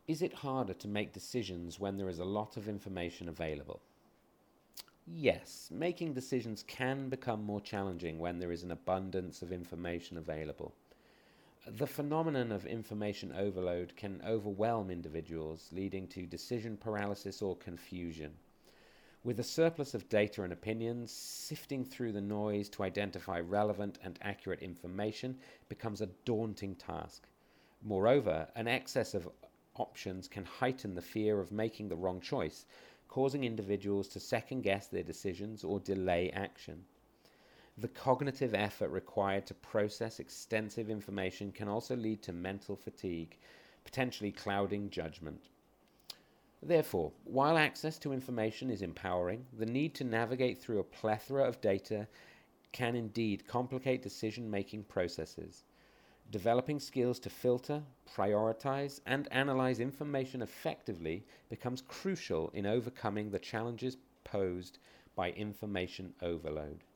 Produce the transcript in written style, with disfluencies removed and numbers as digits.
Is it harder to make decisions when there is a lot of information available? Yes, making decisions can become more challenging when there is an abundance of information available. The phenomenon of information overload can overwhelm individuals, leading to decision paralysis or confusion. With a surplus of data and opinions, sifting through the noise to identify relevant and accurate information becomes a daunting task. Moreover, an excess of options can heighten the fear of making the wrong choice, causing individuals to second guess their decisions or delay action. The cognitive effort required to process extensive information can also lead to mental fatigue, potentially clouding judgment. Therefore, while access to information is empowering, the need to navigate through a plethora of data can indeed complicate decision making processes. Developing skills to filter, prioritize, and analyze information effectively becomes crucial in overcoming the challenges posed by information overload.